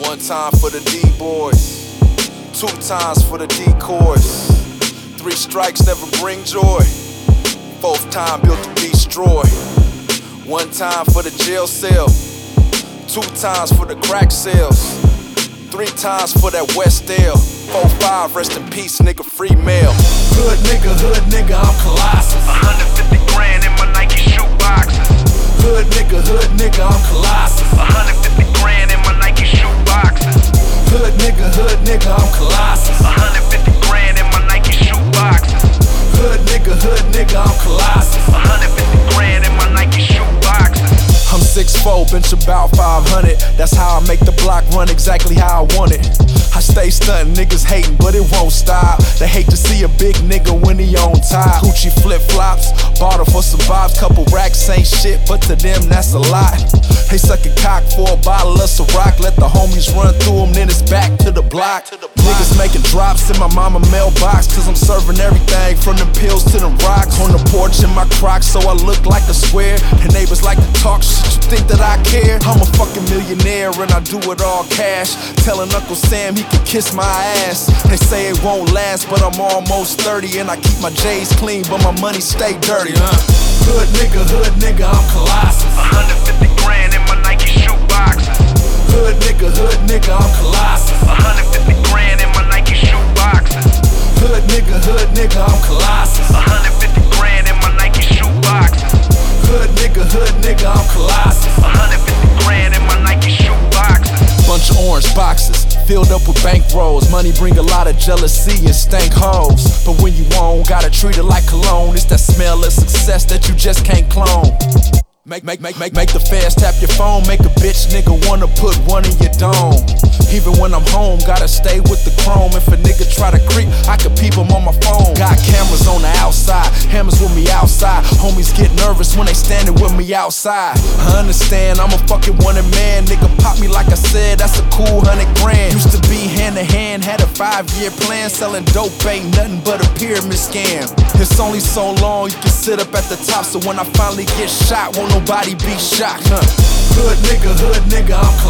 One time for the D-boys, two times for the decoys. Three strikes never bring joy, fourth time built to destroy. One time for the jail cell, two times for the crack sales, three times for that West L. 4-5, rest in peace, nigga, free mail. Hood nigga, I'm Colossus. 150 grand in my Nike shoe boxes. Hood nigga, I'm Colossus. 150 grand in my Nike shoe boxes. Hood nigga, I'm Colossus. 150 grand in my Nike shoe boxes. Hood nigga, I'm Colossus. 150 grand in my Nike shoe boxes. I'm 6'4", bench about 500. That's how I make the block run exactly how I want it. I stay stuntin', niggas hatin', but it won't stop. They hate to see a big nigga when he on top. Gucci flip-flops, bought her for some vibes. Couple racks ain't shit, but to them that's a lot. They suckin' cock for a bottle of Ciroc. Let the homies run through them, then it's back to the block. Niggas making drops in my mama mailbox, cause I'm serving everything from the pills to the rocks. On the porch in my Crocs, so I look like a square. And neighbors like to talk shit, you think that I care? I'm a fucking millionaire and I do it all cash. Telling Uncle Sam he can kiss my ass. They say it won't last, but I'm almost 30 and I keep my J's clean, but my money stay dirty, Hood nigga, I'm Colossus. 150 grand in my Nike shoe boxes. Hood nigga, I'm Colossus. 150 grand in my Nike shoe boxes. Hood nigga, I'm Colossus. 150 grand in my Nike shoe boxes. Hood nigga, I'm Colossus. 150 grand in my Nike shoe boxes. Bunch of orange boxes, filled up with bank rolls. Money bring a lot of jealousy and stank hoes. But when you own, gotta treat it like cologne. It's that smell of success that you just can't clone. Make the fans tap your phone. Make a bitch nigga wanna put one in your dome. Even when I'm home, gotta stay with the chrome. If a nigga try to creep, I can peep him on my phone. Got cameras on the outside, hammers with me outside. Homies get nervous when they standing with me outside. I understand, I'm a fucking wanted man. Nigga pop me like I said, that's a cool 100 grand. Used to be hand to hand, had a 5-year plan. Selling dope ain't nothing but a pyramid scam. It's only so long you can sit up at the top, so when I finally get shot, won't nobody be shocked, Hood nigga, I'm Colossus.